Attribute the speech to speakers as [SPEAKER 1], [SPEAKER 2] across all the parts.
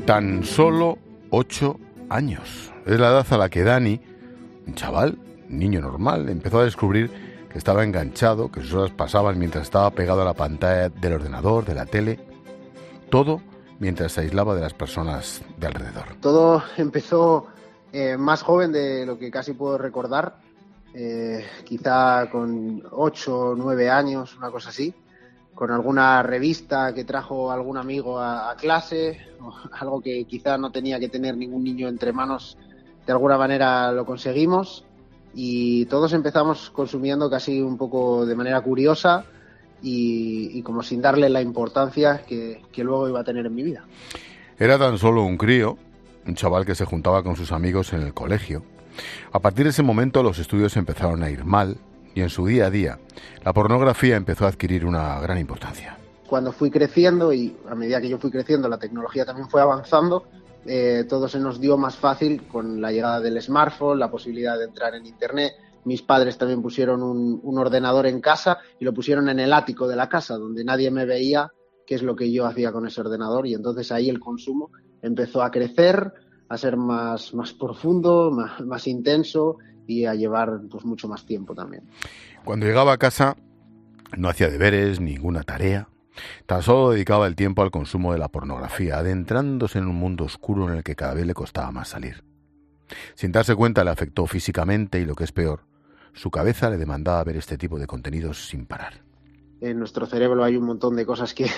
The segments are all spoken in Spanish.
[SPEAKER 1] Tan solo 8 años. Es la edad a la que Dani, un chaval, un niño normal, empezó a descubrir que estaba enganchado, que sus horas pasaban mientras estaba pegado a la pantalla del ordenador, de la tele, todo mientras se aislaba de las personas de alrededor.
[SPEAKER 2] Todo empezó más joven de lo que casi puedo recordar, quizá con 8 o 9 años, una cosa así, con alguna revista que trajo algún amigo a clase, o algo que quizá no tenía que tener ningún niño entre manos, de alguna manera lo conseguimos y todos empezamos consumiendo casi un poco de manera curiosa y como sin darle la importancia que luego iba a tener en mi vida.
[SPEAKER 1] Era tan solo un crío, un chaval que se juntaba con sus amigos en el colegio. A partir de ese momento los estudios empezaron a ir mal y en su día a día la pornografía empezó a adquirir una gran importancia.
[SPEAKER 2] Cuando fui creciendo y a medida que yo fui creciendo la tecnología también fue avanzando, todo se nos dio más fácil con la llegada del smartphone, la posibilidad de entrar en internet. Mis padres también pusieron un ordenador en casa y lo pusieron en el ático de la casa donde nadie me veía qué es lo que yo hacía con ese ordenador y entonces ahí el consumo empezó a crecer, a ser más profundo, más intenso y a llevar pues mucho más tiempo también.
[SPEAKER 1] Cuando llegaba a casa no hacía deberes, ninguna tarea, tan solo dedicaba el tiempo al consumo de la pornografía, adentrándose en un mundo oscuro en el que cada vez le costaba más salir. Sin darse cuenta le afectó físicamente y lo que es peor, su cabeza le demandaba ver este tipo de contenidos sin parar.
[SPEAKER 2] En nuestro cerebro hay un montón de cosas que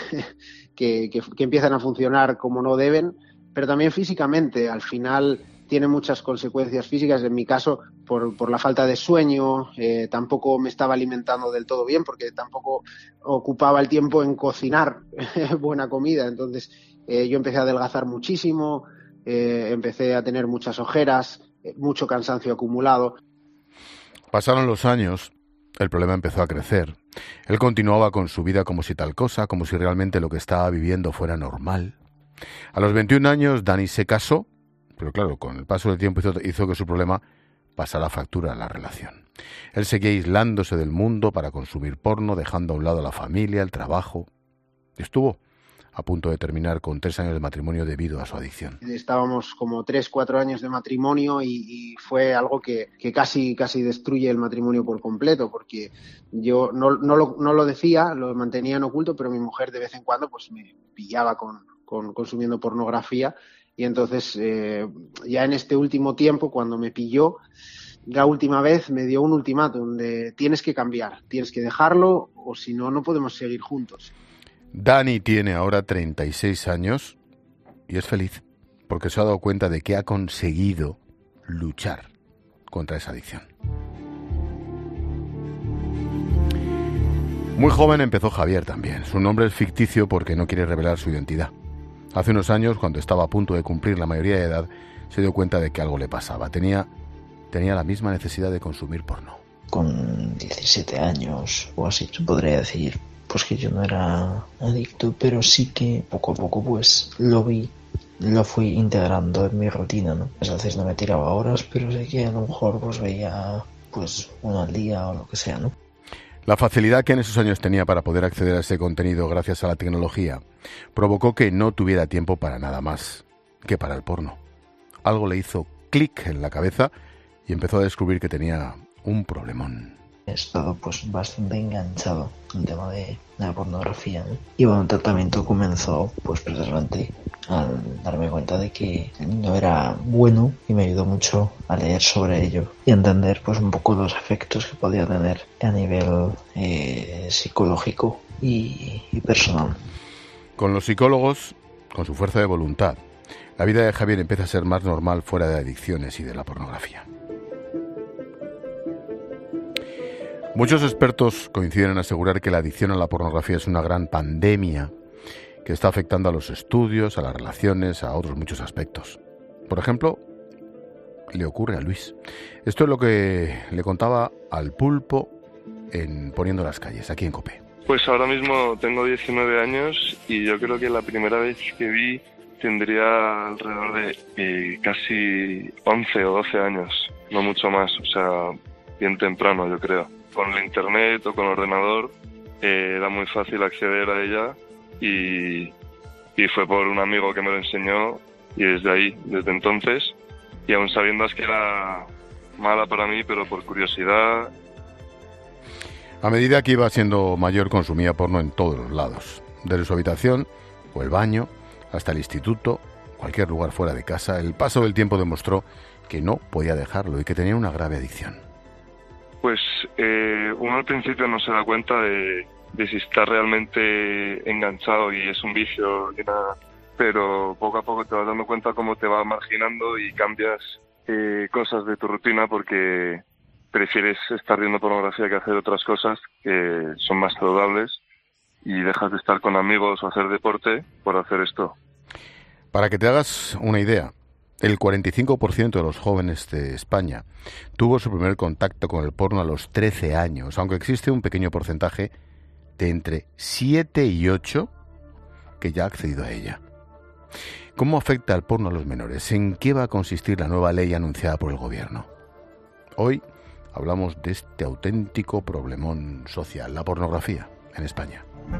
[SPEAKER 2] empiezan a funcionar como no deben, pero también físicamente. Al final tiene muchas consecuencias físicas. En mi caso, por la falta de sueño, tampoco me estaba alimentando del todo bien porque tampoco ocupaba el tiempo en cocinar buena comida. Entonces yo empecé a adelgazar muchísimo, empecé a tener muchas ojeras, mucho cansancio acumulado.
[SPEAKER 1] Pasaron los años, el problema empezó a crecer. Él continuaba con su vida como si tal cosa, como si realmente lo que estaba viviendo fuera normal. A los 21 años, Dani se casó, pero claro, con el paso del tiempo hizo que su problema pasara factura a la relación. Él seguía aislándose del mundo para consumir porno, dejando a un lado a la familia, el trabajo. Estuvo a punto de terminar con 3 años de matrimonio debido a su adicción.
[SPEAKER 2] Estábamos como 3-4 años de matrimonio y fue algo que casi destruye el matrimonio por completo, porque yo no lo decía, lo mantenía en oculto, pero mi mujer de vez en cuando pues me pillaba consumiendo pornografía y entonces ya en este último tiempo, cuando me pilló, la última vez me dio un ultimátum de tienes que cambiar, tienes que dejarlo o si no, no podemos seguir juntos.
[SPEAKER 1] Dani tiene ahora 36 años y es feliz porque se ha dado cuenta de que ha conseguido luchar contra esa adicción. Muy joven empezó Javier también. Su nombre es ficticio porque no quiere revelar su identidad. Hace unos años, cuando estaba a punto de cumplir la mayoría de edad, se dio cuenta de que algo le pasaba. Tenía la misma necesidad de consumir porno.
[SPEAKER 3] Con 17 años o así, se podría decir, pues que yo no era adicto, pero sí que poco a poco pues lo fui integrando en mi rutina, ¿no? A veces no me tiraba horas, pero sé que a lo mejor pues veía pues uno al día o lo que sea, ¿no?
[SPEAKER 1] La facilidad que en esos años tenía para poder acceder a ese contenido gracias a la tecnología provocó que no tuviera tiempo para nada más que para el porno. Algo le hizo clic en la cabeza y empezó a descubrir que tenía un problemón.
[SPEAKER 3] He estado pues bastante enganchado al tema de la pornografía, ¿no? Y bueno, el tratamiento comenzó pues precisamente al darme cuenta de que no era bueno y me ayudó mucho a leer sobre ello y a entender pues un poco los efectos que podía tener a nivel psicológico y personal.
[SPEAKER 1] Con los psicólogos, con su fuerza de voluntad, la vida de Javier empieza a ser más normal fuera de adicciones y de la pornografía. Muchos expertos coinciden en asegurar que la adicción a la pornografía es una gran pandemia que está afectando a los estudios, a las relaciones, a otros muchos aspectos. Por ejemplo, le ocurre a Luis. Esto es lo que le contaba al Pulpo en Poniendo las calles, aquí en COPE.
[SPEAKER 4] Pues ahora mismo tengo 19 años y yo creo que la primera vez que vi tendría alrededor de casi 11 o 12 años, no mucho más, o sea, bien temprano yo creo. Con el internet o con el ordenador era muy fácil acceder a ella y fue por un amigo que me lo enseñó Y desde entonces, y aún sabiendo que era mala para mí, pero por curiosidad.
[SPEAKER 1] A medida que iba siendo mayor, consumía porno en todos los lados, desde su habitación o el baño hasta el instituto, cualquier lugar fuera de casa. El paso del tiempo demostró que no podía dejarlo y que tenía una grave adicción.
[SPEAKER 4] Pues uno al principio no se da cuenta de si está realmente enganchado y es un vicio ni nada, pero poco a poco te vas dando cuenta cómo te va marginando y cambias cosas de tu rutina porque prefieres estar viendo pornografía que hacer otras cosas que son más saludables y dejas de estar con amigos o hacer deporte por hacer esto.
[SPEAKER 1] Para que te hagas una idea, el 45% de los jóvenes de España tuvo su primer contacto con el porno a los 13 años, aunque existe un pequeño porcentaje de entre 7 y 8 que ya ha accedido a ella. ¿Cómo afecta el porno a los menores? ¿En qué va a consistir la nueva ley anunciada por el gobierno? Hoy hablamos de este auténtico problemón social, la pornografía en España.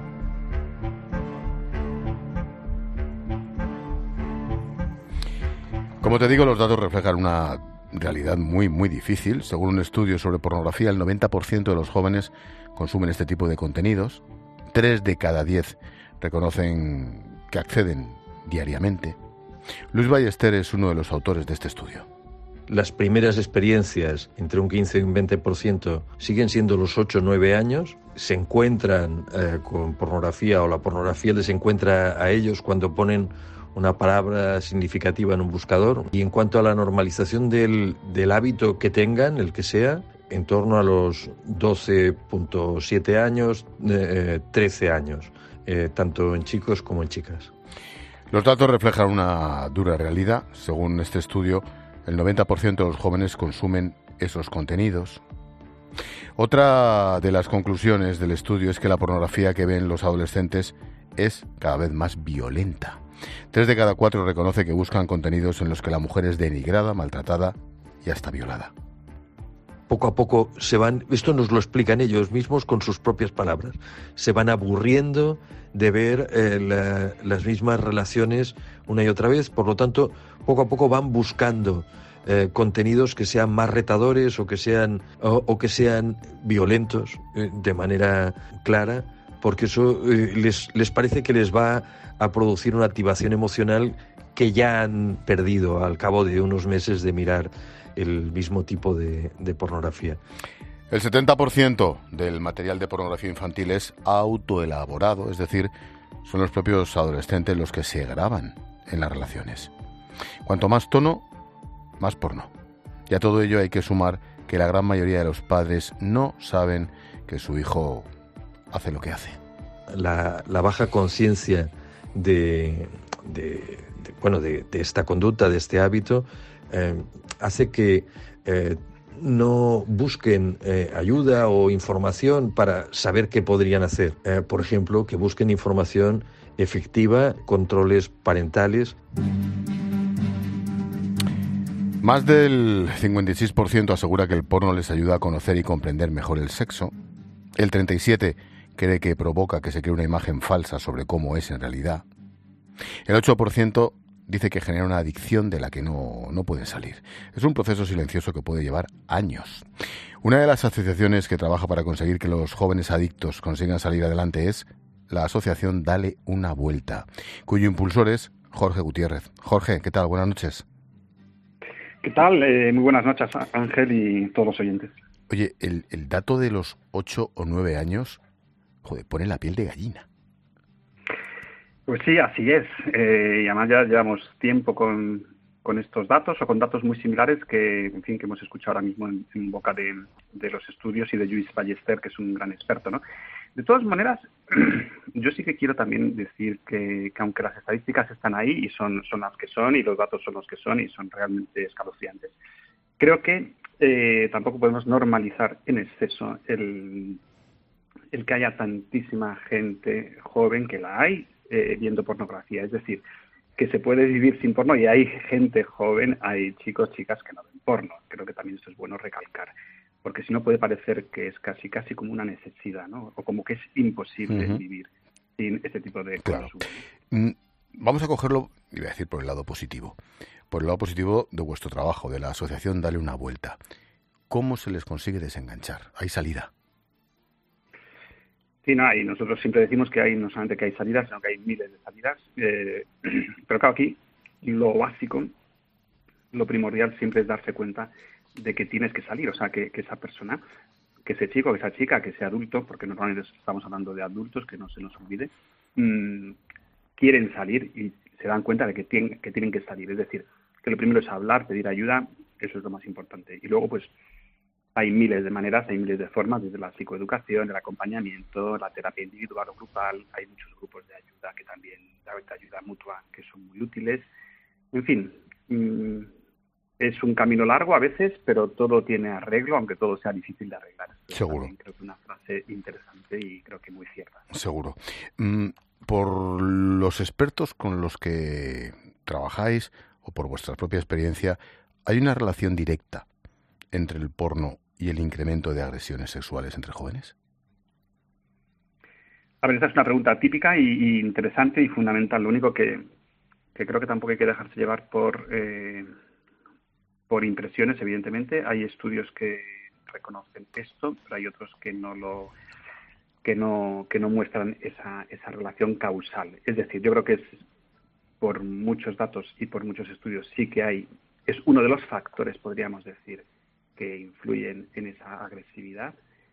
[SPEAKER 1] Como te digo, los datos reflejan una realidad muy, muy difícil. Según un estudio sobre pornografía, el 90% de los jóvenes consumen este tipo de contenidos. 3 de cada 10 reconocen que acceden diariamente. Luis Ballester es uno de los autores de este estudio.
[SPEAKER 5] Las primeras experiencias, entre un 15 y un 20%, siguen siendo los 8 o 9 años. Se encuentran con pornografía o la pornografía les encuentra a ellos cuando ponen una palabra significativa en un buscador. Y en cuanto a la normalización del hábito que tengan, el que sea, en torno a los 12.7 años, 13 años, tanto en chicos como en chicas.
[SPEAKER 1] Los datos reflejan una dura realidad. Según este estudio, el 90% de los jóvenes consumen esos contenidos. Otra de las conclusiones del estudio es que la pornografía que ven los adolescentes es cada vez más violenta. 3 de cada 4 reconoce que buscan contenidos en los que la mujer es denigrada, maltratada y hasta violada.
[SPEAKER 5] Poco a poco se van, esto nos lo explican ellos mismos con sus propias palabras, se van aburriendo de ver las mismas relaciones una y otra vez, por lo tanto, poco a poco van buscando contenidos que sean más retadores o que sean violentos de manera clara, porque eso les parece que les va a producir una activación emocional que ya han perdido al cabo de unos meses de mirar el mismo tipo de pornografía.
[SPEAKER 1] El 70% del material de pornografía infantil es autoelaborado, es decir, son los propios adolescentes los que se graban en las relaciones. Cuanto más tono, más porno. Y a todo ello hay que sumar que la gran mayoría de los padres no saben que su hijo hace lo que hace.
[SPEAKER 5] La baja conciencia de esta conducta, de este hábito, hace que no busquen ayuda o información para saber qué podrían hacer. Por ejemplo, que busquen información efectiva, controles parentales.
[SPEAKER 1] Más del 56% asegura que el porno les ayuda a conocer y comprender mejor el sexo. El 37% cree que provoca que se cree una imagen falsa sobre cómo es en realidad. El 8% dice que genera una adicción de la que no pueden salir. Es un proceso silencioso que puede llevar años. Una de las asociaciones que trabaja para conseguir que los jóvenes adictos consigan salir adelante es la asociación Dale una Vuelta, cuyo impulsor es Jorge Gutiérrez. Jorge, ¿qué tal? Buenas noches.
[SPEAKER 6] ¿Qué tal? Muy buenas noches, Ángel y todos los oyentes.
[SPEAKER 1] Oye, el dato de los 8 o 9 años, pone la piel de gallina.
[SPEAKER 6] Pues sí, así es. Y además ya llevamos tiempo con estos datos o con datos muy similares que hemos escuchado ahora mismo en boca de los estudios y de Luis Ballester, que es un gran experto, ¿no? De todas maneras, yo sí que quiero también decir que aunque las estadísticas están ahí y son las que son y los datos son los que son y son realmente escalofriantes, creo que tampoco podemos normalizar en exceso el que haya tantísima gente joven, que la hay, viendo pornografía. Es decir, que se puede vivir sin porno y hay gente joven, hay chicos, chicas que no ven porno. Creo que también esto es bueno recalcar, porque si no puede parecer que es casi como una necesidad, ¿no? O como que es imposible vivir sin este tipo de consumo.
[SPEAKER 1] Vamos a cogerlo, iba a decir, por el lado positivo. Por el lado positivo de vuestro trabajo, de la asociación Dale una Vuelta. ¿Cómo se les consigue desenganchar? ¿Hay salida?
[SPEAKER 6] Sí, no, y nosotros siempre decimos que hay no solamente que hay salidas, sino que hay miles de salidas. Pero claro, aquí lo básico, lo primordial siempre es darse cuenta de que tienes que salir. O sea, que esa persona, que ese chico, que esa chica, que ese adulto, porque normalmente estamos hablando de adultos, que no se nos olvide, quieren salir y se dan cuenta de que tienen que salir. Es decir, que lo primero es hablar, pedir ayuda, eso es lo más importante. Y luego, pues, hay miles de maneras, hay miles de formas, desde la psicoeducación, el acompañamiento, la terapia individual o grupal. Hay muchos grupos de ayuda que también, de ayuda mutua, que son muy útiles. En fin, es un camino largo a veces, pero todo tiene arreglo, aunque todo sea difícil de arreglar.
[SPEAKER 1] Seguro.
[SPEAKER 6] Creo que es una frase interesante y creo que muy cierta.
[SPEAKER 1] Seguro. Por los expertos con los que trabajáis o por vuestra propia experiencia, ¿hay una relación directa entre el porno y el incremento de agresiones sexuales entre jóvenes?
[SPEAKER 6] A ver, esta es una pregunta típica y interesante y fundamental. Lo único que creo que tampoco hay que dejarse llevar por impresiones, evidentemente. Hay estudios que reconocen esto, pero hay otros que no muestran esa relación causal. Es decir, yo creo que es por muchos datos y por muchos estudios sí que es uno de los factores, podríamos decir, que influyen en esa agresividad,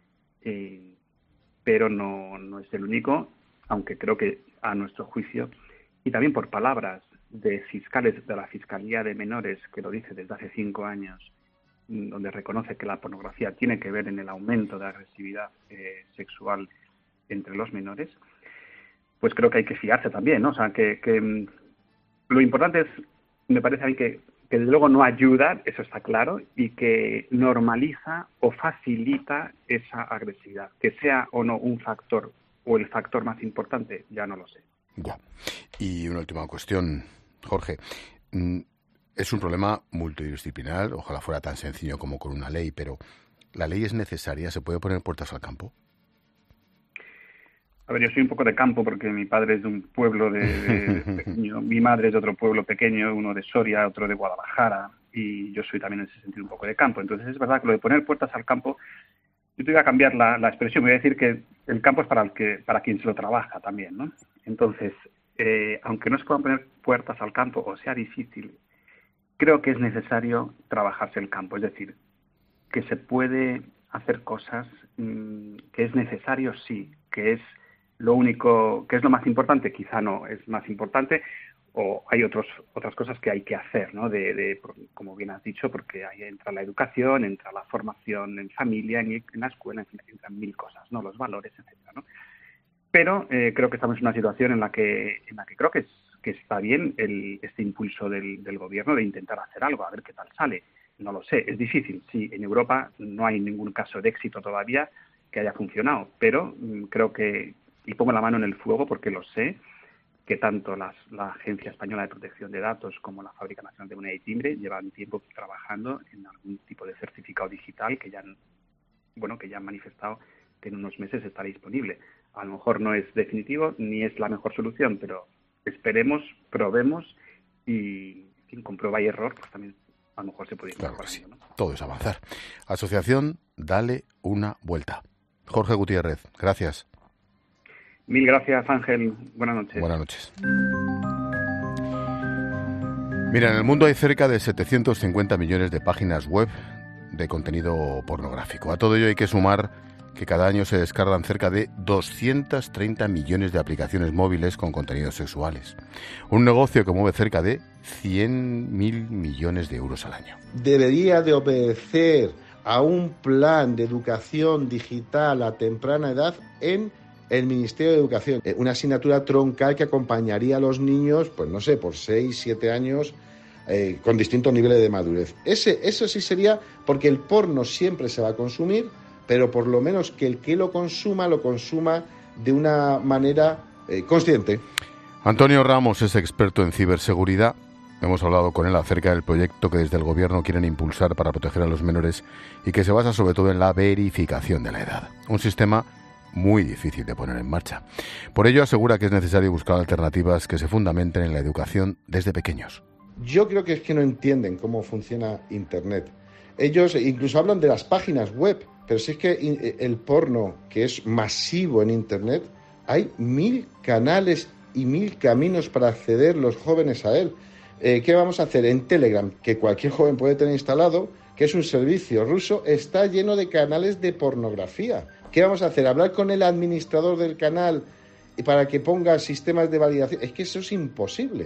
[SPEAKER 6] pero no es el único, aunque creo que a nuestro juicio, y también por palabras de fiscales de la Fiscalía de Menores, que lo dice desde hace 5 años, donde reconoce que la pornografía tiene que ver en el aumento de agresividad sexual entre los menores, pues creo que hay que fiarse también, ¿no? O sea, que lo importante es, me parece a mí que desde luego no ayuda, eso está claro, y que normaliza o facilita esa agresividad. Que sea o no un factor o el factor más importante, ya no lo sé.
[SPEAKER 1] Ya. Y una última cuestión, Jorge. Es un problema multidisciplinar, ojalá fuera tan sencillo como con una ley, pero ¿la ley es necesaria? ¿Se puede poner puertas al campo?
[SPEAKER 6] A ver, yo soy un poco de campo porque mi padre es de un pueblo de pequeño, mi madre es de otro pueblo pequeño, uno de Soria, otro de Guadalajara, y yo soy también en ese sentido un poco de campo. Entonces es verdad que lo de poner puertas al campo, yo te voy a cambiar la expresión, voy a decir que el campo es para quien se lo trabaja también, ¿no? Entonces, aunque no se puedan poner puertas al campo o sea difícil, creo que es necesario trabajarse el campo, es decir, que se puede hacer cosas, que es necesario, sí, que es lo único, que es lo más importante, quizá no es más importante, o hay otras cosas que hay que hacer, ¿no? Como bien has dicho, porque ahí entra la educación, entra la formación en familia, en la escuela, entran mil cosas, ¿no? Los valores, etcétera, ¿no? Pero creo que estamos en una situación en la que creo que está bien este impulso del gobierno de intentar hacer algo, a ver qué tal sale. No lo sé, es difícil. Sí, en Europa no hay ningún caso de éxito todavía que haya funcionado, pero creo que, y pongo la mano en el fuego porque lo sé, que tanto la Agencia Española de Protección de Datos como la Fábrica Nacional de Moneda y Timbre llevan tiempo trabajando en algún tipo de certificado digital que ya han manifestado que en unos meses estará disponible. A lo mejor no es definitivo ni es la mejor solución, pero esperemos, probemos y con prueba y error, pues también a lo mejor se puede ir
[SPEAKER 1] mejorando,
[SPEAKER 6] sí.
[SPEAKER 1] ¿no? Todo es avanzar. Asociación Dale una Vuelta. Jorge Gutiérrez, gracias.
[SPEAKER 6] Mil gracias, Ángel. Buenas noches.
[SPEAKER 1] Buenas noches. Mira, en el mundo hay cerca de 750 millones de páginas web de contenido pornográfico. A todo ello hay que sumar que cada año se descargan cerca de 230 millones de aplicaciones móviles con contenidos sexuales. Un negocio que mueve cerca de 100.000 millones de euros al año.
[SPEAKER 7] Debería de obedecer a un plan de educación digital a temprana edad en el Ministerio de Educación. Una asignatura troncal que acompañaría a los niños, pues no sé, por 6, 7 años, con distintos niveles de madurez. Eso sí sería, porque el porno siempre se va a consumir, pero por lo menos que el que lo consuma de una manera consciente.
[SPEAKER 1] Antonio Ramos es experto en ciberseguridad. Hemos hablado con él acerca del proyecto que desde el gobierno quieren impulsar para proteger a los menores y que se basa sobre todo en la verificación de la edad. Un sistema muy difícil de poner en marcha. Por ello asegura que es necesario buscar alternativas que se fundamenten en la educación desde pequeños.
[SPEAKER 7] Yo creo que es que no entienden cómo funciona Internet. Ellos incluso hablan de las páginas web, pero si es que el porno, que es masivo en Internet, hay 1000 canales y 1000 caminos para acceder los jóvenes a él. ¿Qué vamos a hacer? En Telegram, que cualquier joven puede tener instalado, que es un servicio ruso, está lleno de canales de pornografía. ¿Qué vamos a hacer? ¿Hablar con el administrador del canal para que ponga sistemas de validación? Es que eso es imposible.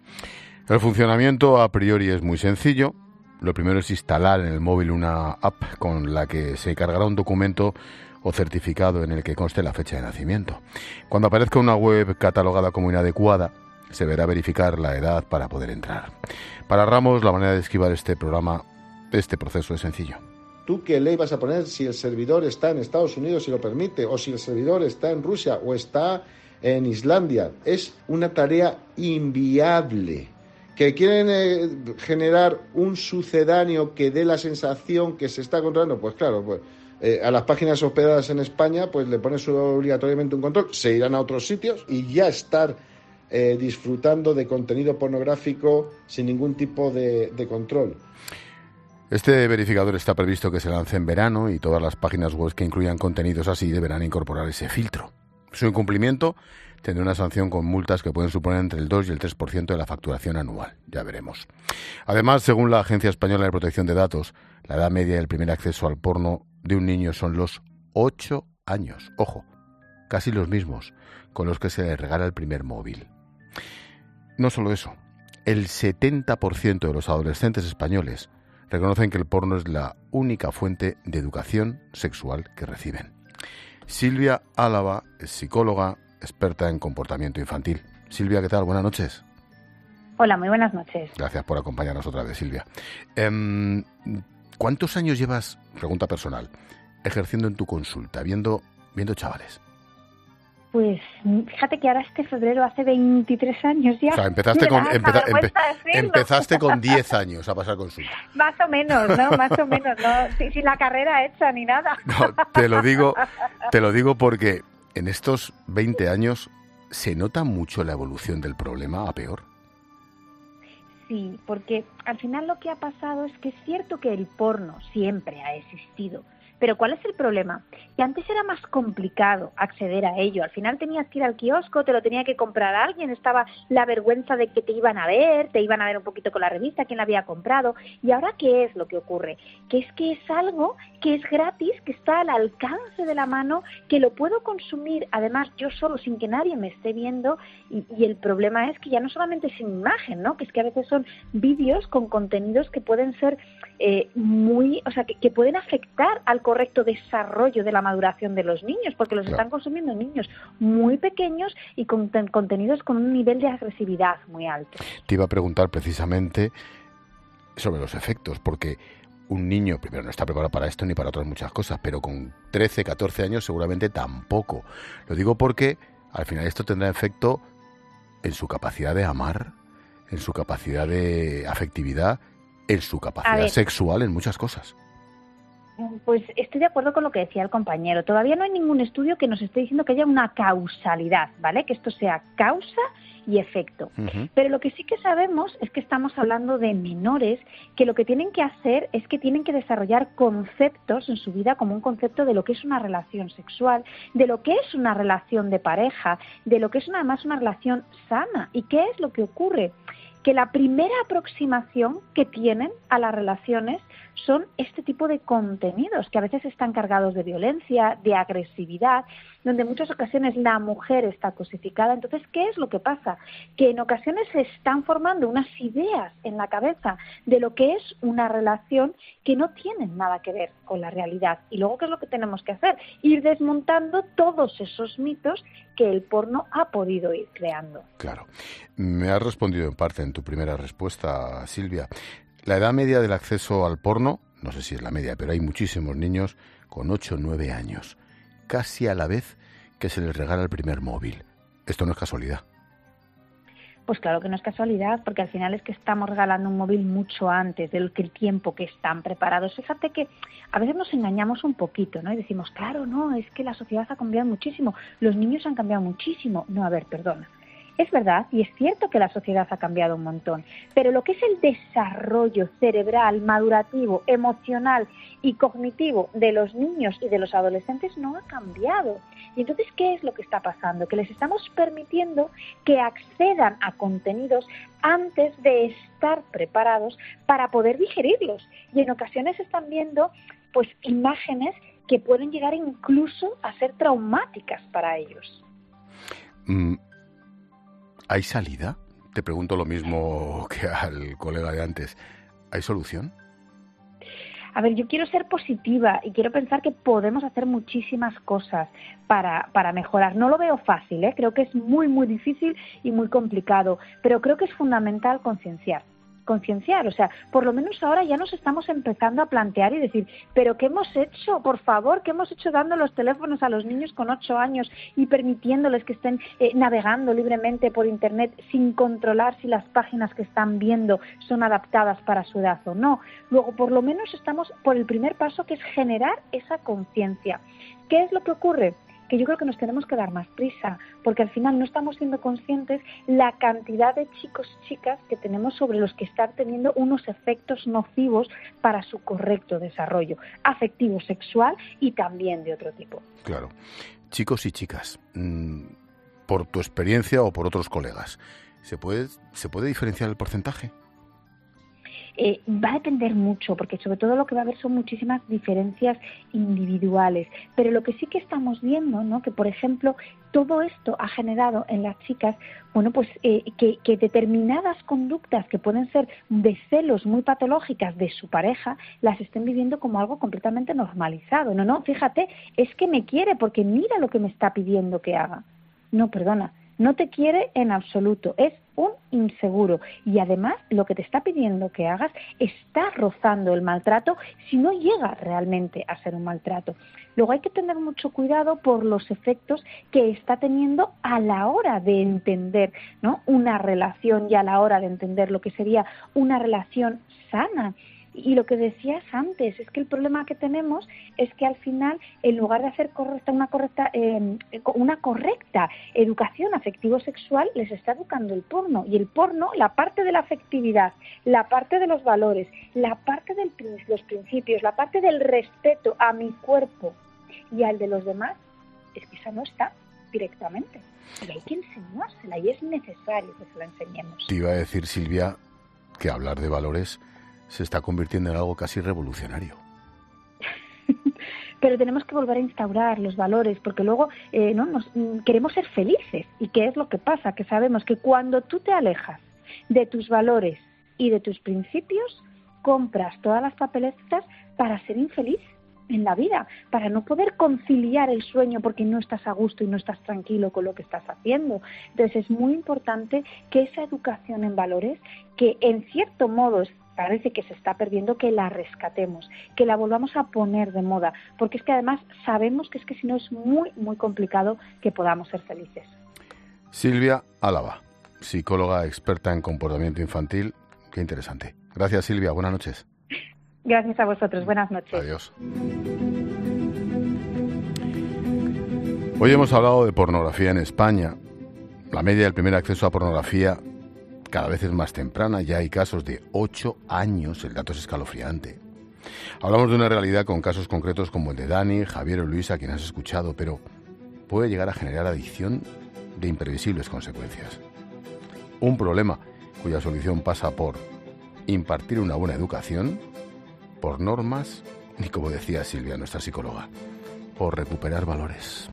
[SPEAKER 1] El funcionamiento a priori es muy sencillo. Lo primero es instalar en el móvil una app con la que se cargará un documento o certificado en el que conste la fecha de nacimiento. Cuando aparezca una web catalogada como inadecuada, se deberá verificar la edad para poder entrar. Para Ramos, la manera de esquivar este proceso es sencillo.
[SPEAKER 7] ¿Tú qué ley vas a poner si el servidor está en Estados Unidos, si lo permite, o si el servidor está en Rusia o está en Islandia? Es una tarea inviable. ¿Que quieren generar un sucedáneo que dé la sensación que se está controlando? Pues claro, a las páginas hospedadas en España pues le pones obligatoriamente un control, se irán a otros sitios y ya estar disfrutando de contenido pornográfico sin ningún tipo de control.
[SPEAKER 1] Este verificador está previsto que se lance en verano y todas las páginas web que incluyan contenidos así deberán incorporar ese filtro. Su incumplimiento tendrá una sanción con multas que pueden suponer entre el 2 y el 3% de la facturación anual. Ya veremos. Además, según la Agencia Española de Protección de Datos, la edad media del primer acceso al porno de un niño son los 8 años. Ojo, casi los mismos con los que se le regala el primer móvil. No solo eso, el 70% de los adolescentes españoles reconocen que el porno es la única fuente de educación sexual que reciben. Silvia Álava es psicóloga, experta en comportamiento infantil. Silvia, ¿qué tal? Buenas noches.
[SPEAKER 8] Hola, muy buenas noches.
[SPEAKER 1] Gracias por acompañarnos otra vez, Silvia. ¿Cuántos años llevas, pregunta personal, ejerciendo en tu consulta, viendo chavales?
[SPEAKER 8] Pues fíjate que ahora este febrero hace 23 años ya.
[SPEAKER 1] O sea, empezaste con 10 años a pasar consulta.
[SPEAKER 8] Más o menos, ¿no? Más o menos, ¿no? Sin la carrera hecha ni nada.
[SPEAKER 1] No, te lo digo porque en estos 20 años se nota mucho la evolución del problema a peor.
[SPEAKER 8] Sí, porque al final lo que ha pasado es que es cierto que el porno siempre ha existido. Pero ¿cuál es el problema? Que antes era más complicado acceder a ello. Al final tenías que ir al kiosco, te lo tenía que comprar alguien, estaba la vergüenza de que te iban a ver un poquito con la revista, quién la había comprado. ¿Y ahora qué es lo que ocurre? Que es algo que es gratis, que está al alcance de la mano, que lo puedo consumir, además yo solo, sin que nadie me esté viendo, y el problema es que ya no solamente sin imagen, ¿no? Que es que a veces son vídeos con contenidos que pueden ser que pueden afectar al correcto desarrollo de la maduración de los niños, porque los están consumiendo niños muy pequeños y con contenidos con un nivel de agresividad muy alto.
[SPEAKER 1] Te iba a preguntar precisamente sobre los efectos, porque un niño, primero, no está preparado para esto ni para otras muchas cosas, pero con 13, 14 años seguramente tampoco. Lo digo porque al final esto tendrá efecto en su capacidad de amar, en su capacidad de afectividad, en su capacidad sexual, en muchas cosas.
[SPEAKER 8] Pues estoy de acuerdo con lo que decía el compañero. Todavía no hay ningún estudio que nos esté diciendo que haya una causalidad, ¿vale? Que esto sea causa y efecto. Uh-huh. Pero lo que sí que sabemos es que estamos hablando de menores que lo que tienen que hacer es que tienen que desarrollar conceptos en su vida, como un concepto de lo que es una relación sexual, de lo que es una relación de pareja, de lo que es además una relación sana. ¿Y qué es lo que ocurre? Que la primera aproximación que tienen a las relaciones son este tipo de contenidos que a veces están cargados de violencia, de agresividad, donde en muchas ocasiones la mujer está cosificada. Entonces, ¿qué es lo que pasa? Que en ocasiones se están formando unas ideas en la cabeza de lo que es una relación que no tienen nada que ver con la realidad. Y luego, ¿qué es lo que tenemos que hacer? Ir desmontando todos esos mitos que el porno ha podido ir creando.
[SPEAKER 1] Claro. Me has respondido en parte en tu primera respuesta, Silvia. La edad media del acceso al porno, no sé si es la media, pero hay muchísimos niños con 8 o 9 años, casi a la vez que se les regala el primer móvil. Esto no es casualidad.
[SPEAKER 8] Pues claro que no es casualidad, porque al final es que estamos regalando un móvil mucho antes del que el tiempo que están preparados. Fíjate que a veces nos engañamos un poquito, ¿no? Y decimos, claro, no, es que la sociedad ha cambiado muchísimo, los niños han cambiado muchísimo. No, a ver, perdona. Es verdad y es cierto que la sociedad ha cambiado un montón, pero lo que es el desarrollo cerebral, madurativo, emocional y cognitivo de los niños y de los adolescentes no ha cambiado. Y entonces, ¿qué es lo que está pasando? Que les estamos permitiendo que accedan a contenidos antes de estar preparados para poder digerirlos. Y en ocasiones están viendo pues imágenes que pueden llegar incluso a ser traumáticas para ellos.
[SPEAKER 1] ¿Hay salida? Te pregunto lo mismo que al colega de antes. ¿Hay solución?
[SPEAKER 8] A ver, yo quiero ser positiva y quiero pensar que podemos hacer muchísimas cosas para mejorar. No lo veo fácil, creo que es muy, muy difícil y muy complicado, pero creo que es fundamental concienciar, o sea, por lo menos ahora ya nos estamos empezando a plantear y decir, ¿pero qué hemos hecho? Por favor, ¿qué hemos hecho dando los teléfonos a los niños con 8 años y permitiéndoles que estén navegando libremente por Internet sin controlar si las páginas que están viendo son adaptadas para su edad o no? Luego, por lo menos estamos por el primer paso, que es generar esa conciencia. ¿Qué es lo que ocurre? Que yo creo que nos tenemos que dar más prisa, porque al final no estamos siendo conscientes la cantidad de chicos y chicas que tenemos sobre los que están teniendo unos efectos nocivos para su correcto desarrollo afectivo, sexual y también de otro tipo.
[SPEAKER 1] Claro. Chicos y chicas, por tu experiencia o por otros colegas, ¿se puede diferenciar el porcentaje?
[SPEAKER 8] Va a depender mucho, porque sobre todo lo que va a haber son muchísimas diferencias individuales, pero lo que sí que estamos viendo, ¿no?, que por ejemplo todo esto ha generado en las chicas, bueno, pues que determinadas conductas que pueden ser de celos muy patológicas de su pareja, las estén viviendo como algo completamente normalizado. No, fíjate, es que me quiere porque mira lo que me está pidiendo que haga. No, perdona. No te quiere en absoluto, es un inseguro y además lo que te está pidiendo que hagas está rozando el maltrato si no llega realmente a ser un maltrato. Luego hay que tener mucho cuidado por los efectos que está teniendo a la hora de entender, ¿no?, una relación y a la hora de entender lo que sería una relación sana. Y lo que decías antes, es que el problema que tenemos es que al final, en lugar de hacer una correcta educación afectivo-sexual, les está educando el porno. Y el porno, la parte de la afectividad, la parte de los valores, la parte de los principios, la parte del respeto a mi cuerpo y al de los demás, es que esa no está directamente. Y hay que enseñársela y es necesario que se la enseñemos.
[SPEAKER 1] Te iba a decir, Silvia, que hablar de valores se está convirtiendo en algo casi revolucionario.
[SPEAKER 8] Pero tenemos que volver a instaurar los valores, porque luego queremos ser felices. ¿Y qué es lo que pasa? Que sabemos que cuando tú te alejas de tus valores y de tus principios, compras todas las papeletas para ser infeliz en la vida, para no poder conciliar el sueño porque no estás a gusto y no estás tranquilo con lo que estás haciendo. Entonces es muy importante que esa educación en valores, que en cierto modo parece que se está perdiendo, que la rescatemos, que la volvamos a poner de moda, porque es que además sabemos que es que si no es muy, muy complicado que podamos ser felices.
[SPEAKER 1] Silvia Álava, psicóloga experta en comportamiento infantil. Qué interesante. Gracias, Silvia. Buenas noches.
[SPEAKER 8] Gracias a vosotros. Buenas noches.
[SPEAKER 1] Adiós. Hoy hemos hablado de pornografía en España. La media del primer acceso a pornografía cada vez es más temprana, ya hay casos de 8 años, el dato es escalofriante. Hablamos de una realidad con casos concretos como el de Dani, Javier o Luisa, a quien has escuchado, pero puede llegar a generar adicción de imprevisibles consecuencias. Un problema cuya solución pasa por impartir una buena educación, por normas y, como decía Silvia, nuestra psicóloga, por recuperar valores.